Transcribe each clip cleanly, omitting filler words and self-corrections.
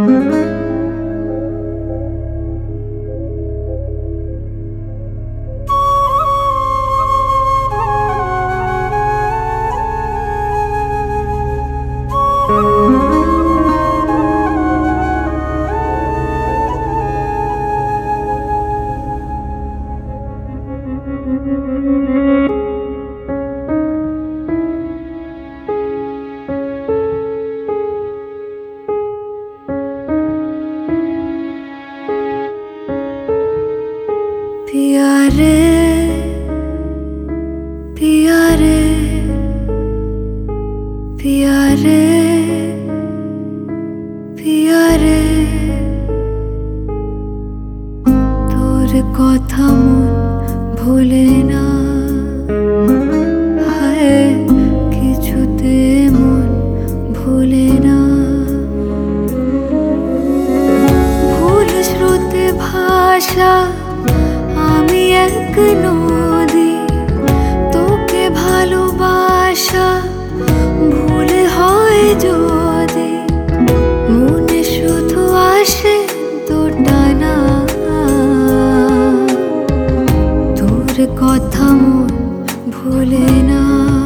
पिया रे पिया रे पिया रे पिया रे তোর কথা মন ভোলে না হায় কিছুতে মন ভোলে না ভুল স্রোতে ভাষা আমি এক নদী তোকে ভালোবাসা ভুল হয় যদি মনে শুধু আসে তোর টানা তোর কথা মন ভোলে না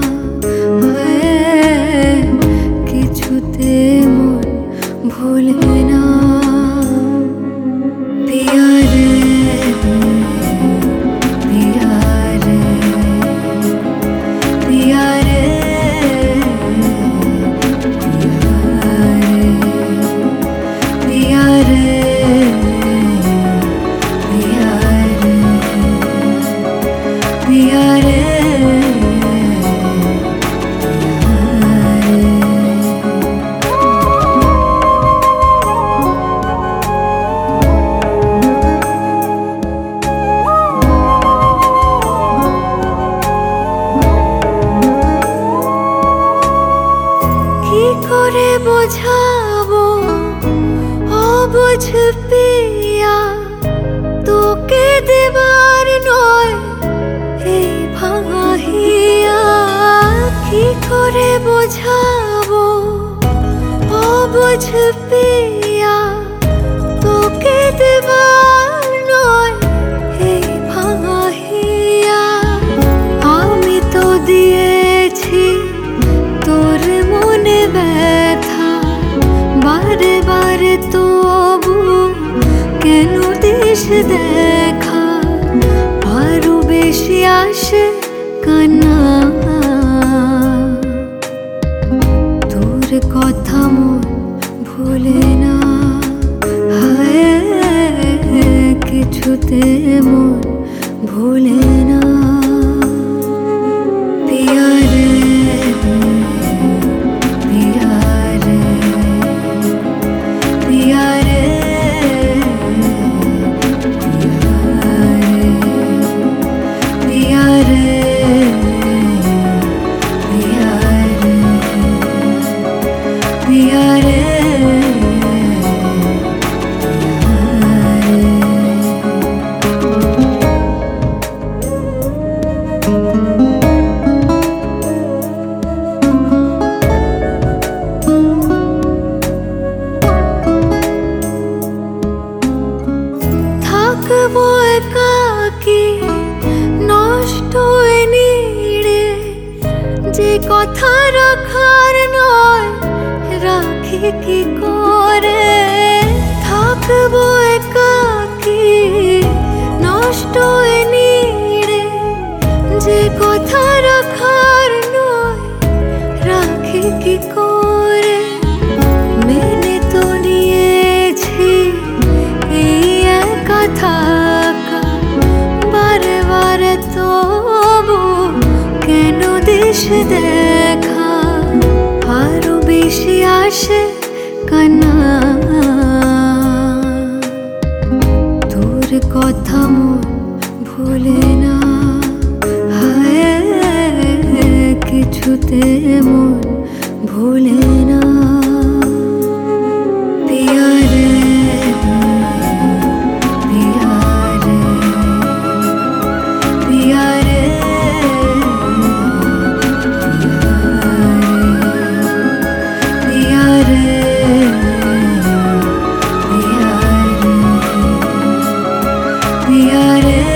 কিছুতে মন ভোলে না পিয়া রে করে বোঝাবো অবুঝ পিয়া তোকে দেবার নয় এই ভাঙা হিয়া কি করে বোঝাবো অবুঝ পিয়া তোকে দেবার নয় এই ভাঙা হিয়া আমি তো দিয়েছি তোর মনে ব্যথা বারে বারে তবু কেন দিস দেখা আরো বেশি আসে কান্না তোর কথা মন ভোলে না হায় কিছুতে মন ভোলে না পিয়া রে থাকবো একাকী নষ্ট নিড়ে যে কথা রাখার নয় রাখি কি করে থাকবো একাকী নষ্ট নিড়ে যে কথা রাখার নয় রাখি কি করে মেনে তো নিয়েছি এই একা থাকা বারে বারে তবু কেন দিস দেখা আরো বেশি আসে কান্না তোর কথা মন ভোলে না হায় কিছুতে মন ভোলে না পিয়া রে পিয়ারে